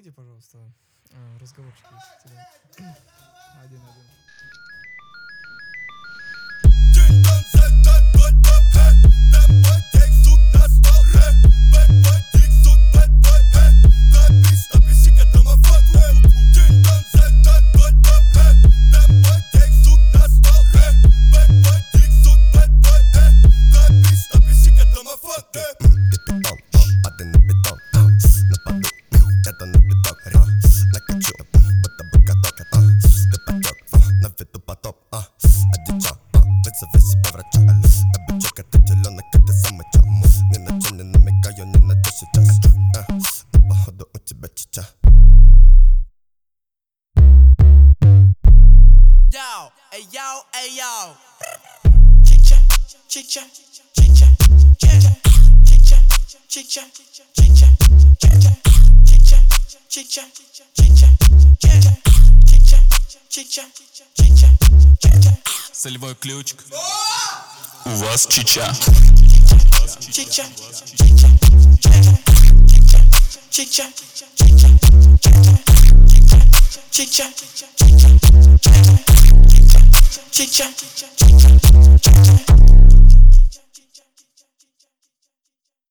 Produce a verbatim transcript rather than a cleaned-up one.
Выйди, пожалуйста. А, разговорчик есть у тебя. Один, один. Yo, hey yo, hey yo. Chicha, chicha, chicha, chicha, chicha, chicha, chicha, chicha, chicha, chicha, chicha, chicha, chicha, chicha, chicha. Солевой ключик. У вас чича. Chicha, chicha, chicha, chicha, chicha, chicha, chicha, chicha, chicha, chicha, chicha, chicha.